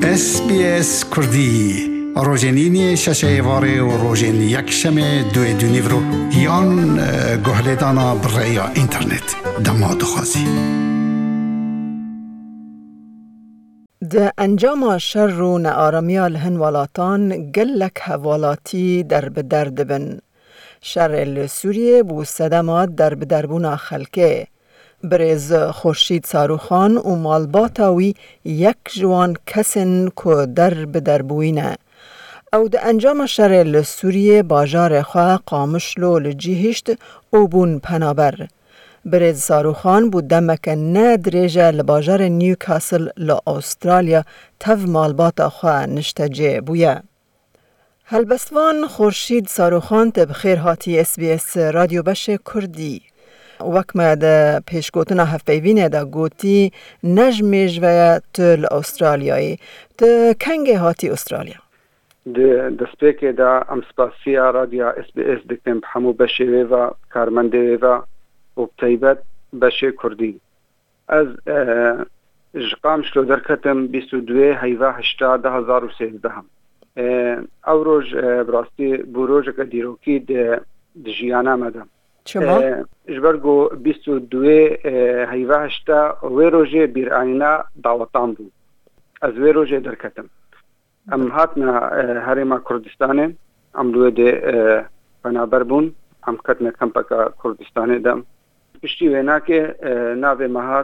SBS کردی روزنینی ششه واره و روزن یک شمه دوی دونیورو یان گهلیدانا برای اینترنت دماد خوازی ده انجام شر و نآرامیال هنوالاتان گلک حوالاتی در بدرد بن. شر سوریه بو صدمات در بدربونا خلکه. برز خورشید ساروخان و مالباتاوی یک جوان کسن که در بدربوینه. او ده انجام شر سوریه باجار خواه قامشلو لجیهشت او بون پنابر. برز ساروخان بود دمک ندرجه لباجار نیوکاسل لأسترالیا تف مالباتا خواه نشتجه بویا. هلبستوان خورشید ساروخان تب خیر هاتی SBS رادیو بش کردی. وکمه ده پیشگوتنا هفپیوینه ده گوتی نجمیج و تل استرالیایی. ده کنگه هاتی استرالیا؟ ده سپیکه ده امسپاسیا رادیو SBS دکتن بحمو بشه و کارمنده و وبتایبت بشه کردی. از جقام شلو درکتم 22 هیوه 8 2013 او روز براستی بروج که دیروکی ده جیانا مدم چما؟ جبرگو 22 هیوه 8 وی روژه بیرانینا دعوتان بود از وی روژه درکتم ام هاتنا هرما کردستانه ام لوه ده پنابر بون ام کتنا کمپکا کردستانه دم پشتی وینا که ناوی مهات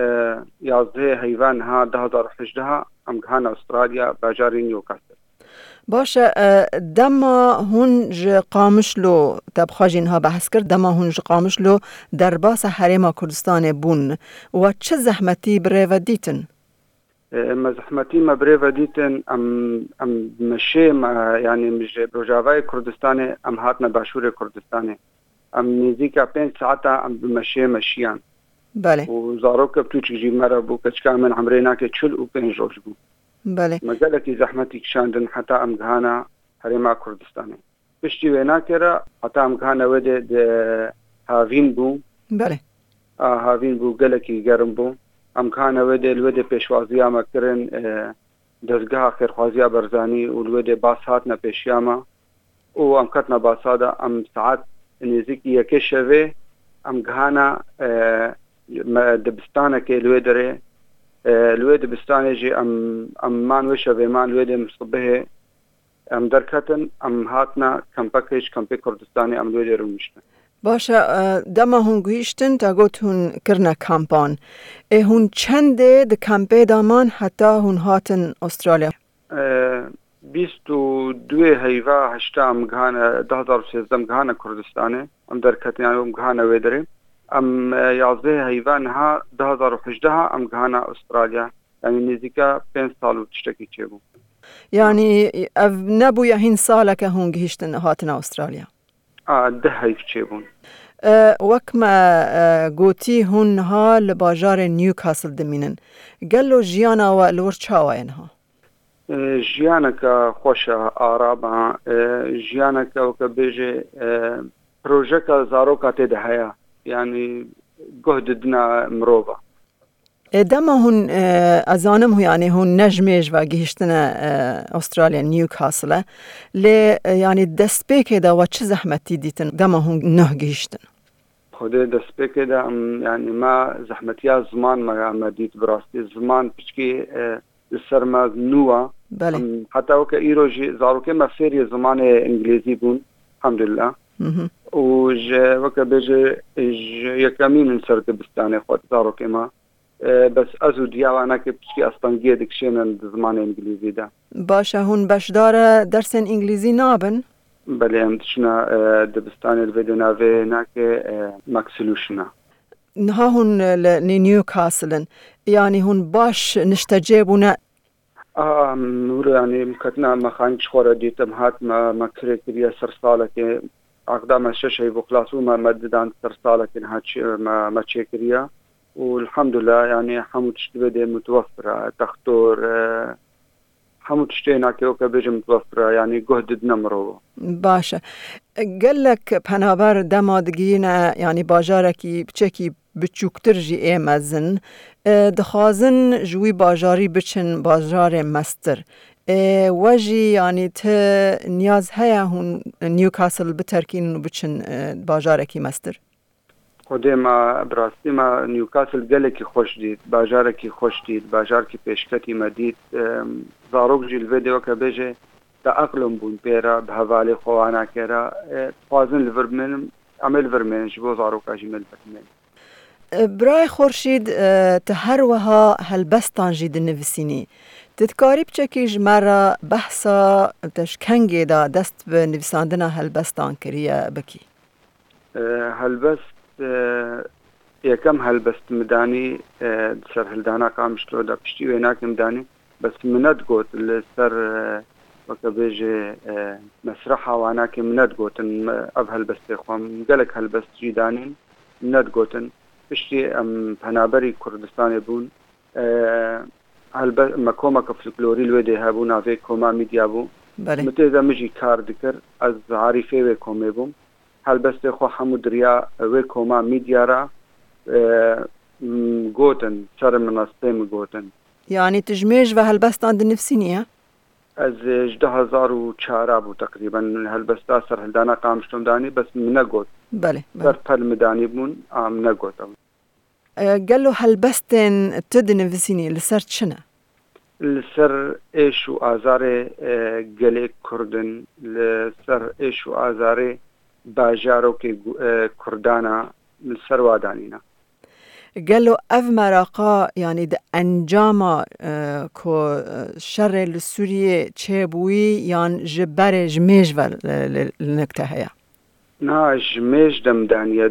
11 هیوان ها 2018 ام گهان استرالیا باجاری نیوکاسل باشه دما هنج قامشلو تبخاجین ها بحث کرد دما هنج قامشلو در باس حریم کردستان بون و چه زحمتی بره و دیتن؟ ما زحمتی ما بره و دیتن ام مشه یعنی مش روجاوای کردستان ام هاتنا باشور کردستان ام نزدیکا 5 ساعت ام مشه مشیان بله و زاروک بتوچ جی مرا بو کچکا من عمرینا که 45 روز بو بله مجالتی زحمتی کشاندن حتی ام گهانا حریم کردستان پشتی وینا کرا حتی ام گهانا وده هاوین بو بله هاوین بو گلکی گرم بو ام گهانا وده پیشوازی آما کرن دزگاه خیرخوازی برزانی و الوده باسات نا پیشیاما و ام کتنا باسادا ام ساعت نزدیک یکی شوه ام گهانا دبستانه که الوده الوده بستانه جی ام مان وشه و مان الوده مصبه ام درکتن ام هاتنا کمپکش کمپی کردستانی ام الوده رو میشتن باشه دما هون گویشتن تا گوت هون کرنا کمپان هون چنده ده کمپی دامان حتی هون هاتن استرالیا 22 هیوه 8 ام گهانه 2013 ام گهانه کردستانه ام درکتن ام گهانه ویدره ام 11 هیوان ها 2018 ام گهانا استرالیا یعنی نزدیکا 5 سال و تشتکی چه بو یعنی نبویا هین ساله که هون گهشتن هاتنا استرالیا 10 هیف چه بون وکما گوتی هون ها لباجار نیوکاسل دمینن گلو جیانا و لور چاوین ها جیانا که خوش آرابا جیانا که وکا بیجه پروژه که زاروکا تیده هیا يعني جهدنا مروبا دما هون ازانم هو يعني هون نجمج و گهشتنا استرالیا نیوکاسل ل يعني دسبیک دا و چه زحمتی دیتن دما هون نه گهشتن خود دسبیک دا يعني ما زحمتیا زمان ما ديت براستی زمان بچکی سرما نوا بله حتی وک ایروجی زاروکه ما فری زمان انگلیزی بون الحمدلله و وكا بيجي يكامي من سر دبستاني خود زارو كما بس ازو دياوانا كبشكي اسبانجيه دكشين زمان انجليزي دا باشا هون بشدار درس انجليزي نابن بله هم دشنا دبستاني الفيديو نافي هناك ماكسلوشنا ها هون نيوكاسلن يعني هون باش نشتجيبونا نور يعني مكتنا ما خانش خورا ديتم هات ما كريكريا سرسالة أقدام الشاشة بخلاصو ما مددان سرسالة هاتش ما تشيكريا والحمد لله يعني حمود تشتبه متوفرة تختور حمود تشتينا كيوكا بيجي متوفرة يعني جهد نمرو باشا قال لك بنابر دمادگينا يعني باجاركي بچكي بچوکتر جی ایمزن دخوازن جوی باجاری بچن باجار مستر وجی یعنی ته نیاز هیا هون نیوکاسل بترکین و بچن باجاره کی مستر خودی ما براستی ما نیوکاسل گلکی خوش دید باجاره کی خوش دید باجار کی پیشکتی مدید زاروک جیل ویدیو که بجه دا اقلم بون پیرا به حوالی خوانا کرا خوازن لورمنم عمل ورمن جبو زاروک اجمل ورمن برای خورشید ته هر وها هلبستان جید نویسینی تذکاری بچکی جمرا بحثا تشکنگی دا دست به نویساندن هلبستان کریه بکی هلبست یکم هلبست مدانی سر هلدانا قامشتو دا پشتی ویناک مدانی بس منت گوت لسر وكبيج مسرح وانا كي مناد قوتن اب هلبست خوام قالك هلبست جيدانين مناد قوتن بشتي ام بنابري كردستان بون مكوما كفلكلوري الودي هابو نافي كوما ميديا بو متى اذا مجي كار ذكر از عارفه و كومي بو هلبست خو حمود ريا و كوما ميديا را قوتن سر مناستيم قوتن يعني تجميج و هلبستان دي نفسينيه از 2004 بو تقریبا هلبستا سر هلدانا قامشتم دانی بس منگوت بله سر پل مدانی بون منگوت قالوا هلبستن تدن فيسيني لسر شنا لسر ايش و آزار گلک کردن لسر ايش و آزار باجارو که کردانا لسر وادانینا قالوا اف مراقا يعني د انجاما كو شر السوريه تشبوي يعني جبر جميج النكته هيا نا جميج دمدانيه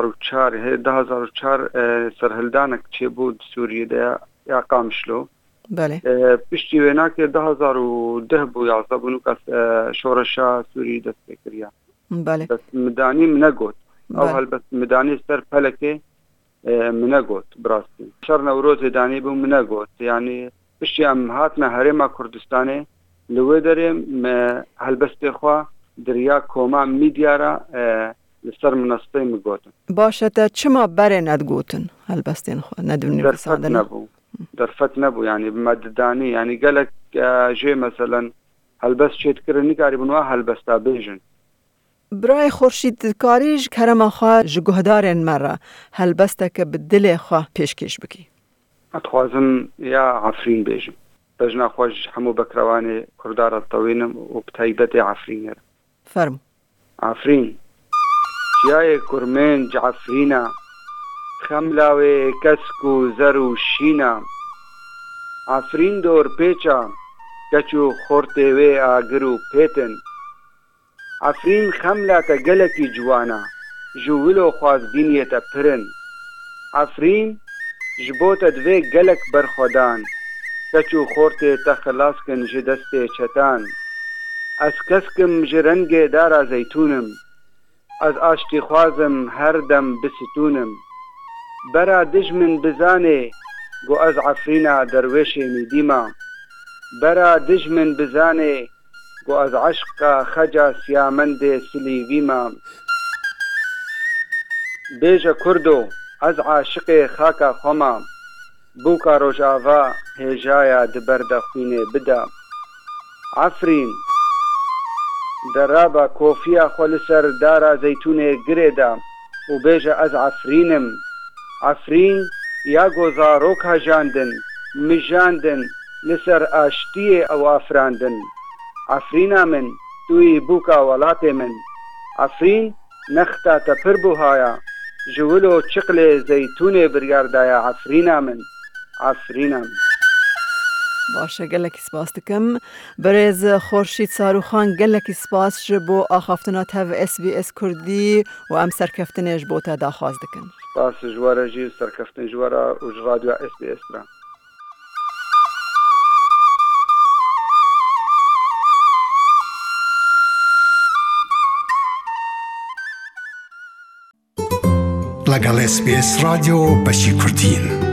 2004 سرهلدانك تشبو سوريه ده يا قامشلو بله بشتي ويناك 2010 بو يعصبونو كاس شورشا سوري دستكريا بله بس مداني منقوت او هل بس مداني سر فلكه منقوت براستي شر نوروز داني بو منقوت يعني بشي ام هاتنا هرما كردستاني لو درم هلبست خوا دريا كوما ميديارا لسر منصطي مقوتن باشتا چما بره ندقوتن هلبستين خوا ندوني بسادنا درفت نبو يعني بمدداني يعني قالك جي مثلا هلبست شيت كرني قاربنوا هلبستا بيجن برای خورشید کاریج کرم خواه جگهدارن مرا هلبسته بدل خواه پیشکش بکی اتخوازم یا عفرین بیجم بجنا خوش حمو بکروانی کردار الطوینم و بتایبت عفرین فرمو عفرین جای کرمنج عفرینا خملاوی کسکو زرو شینا عفرین دور پیچا کچو خورته وی آگرو پیتن عفرین خملاتا گلکی جوانا جوولو خوازبینیتا پرن عفرین جبوتا دوی گلک برخودان کچو خورته تا خلاص کن جدست چتان از کسکم جرنگ دارا زیتونم از آشتی خوازم هر دم بستونم برا دجمن بزانه گو از عفرینا درویش میدیما برا دجمن بزانه گو از عشق خجا سیامند سلیویما بیجا کردو از عاشق خاکا خوما بوکا روژاوا هجایا دبرد خوینه بدا عفرین درابا کوفیا خولسر دارا زیتونه گریدا و بیجا از عفرینم عفرین یا گوزاروک هجاندن مجاندن لسر آشتی او افراندن عفرینا من توی بوکا ولات من عفرین نختا تپر بوهایا جولو چقل زیتون برگردایا عفرینا من باشه گلکی سپاس دکم برز خورشید ساروخان گلکی سپاس جبو آخافتنات هف SBS کردی و ام سرکفتنش بو تا دا خواست دکن سپاس جوارا جی سرکفتن جوارا و رادیو SBS را لەگەڵ SBS رادیۆ بەشی کوردین